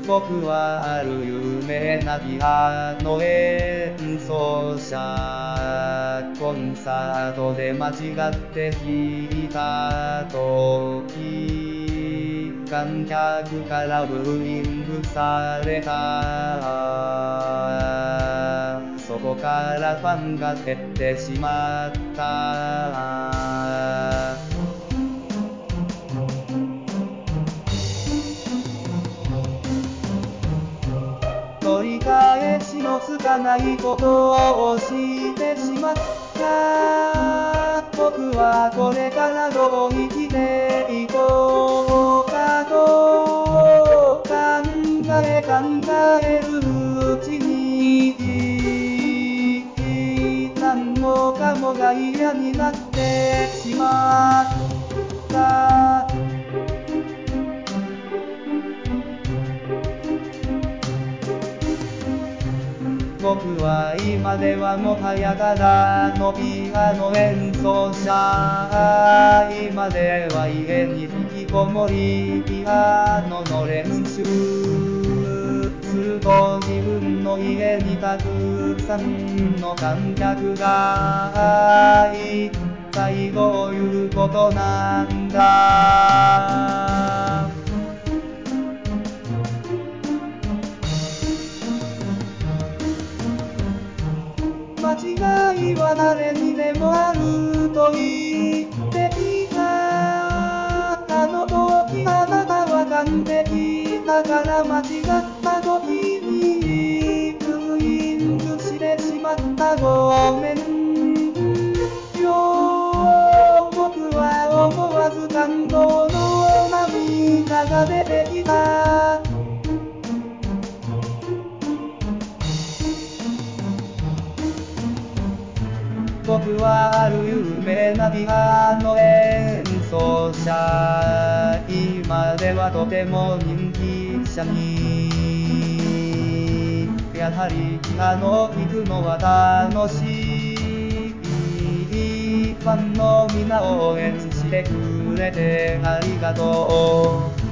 僕はある有名なピアノ演奏者。コンサートで間違って弾いた時、観客からブーイングされた。そこからファンが減ってしまった。取り返しのつかないことをしてしまった。僕はこれからどう生きていこうかと考えるうちに、何もかもが嫌になってしまった。僕は今ではもはやただのピアノ演奏者。今では家に引きこもりピアノの練習すると、自分の家にたくさんの観客が一体どういうことなんだ。間違いは誰にでもあると言っていた。あの時あなたは完璧だから間違った時にブーイングしてしまった。ごめんよ。僕は思わず感動の涙が出てきた。僕はある有名なピアノ演奏者。今ではとても人気者に。やはりピアノを弾くのは楽しい。ファンのみんな応援してくれてありがとう。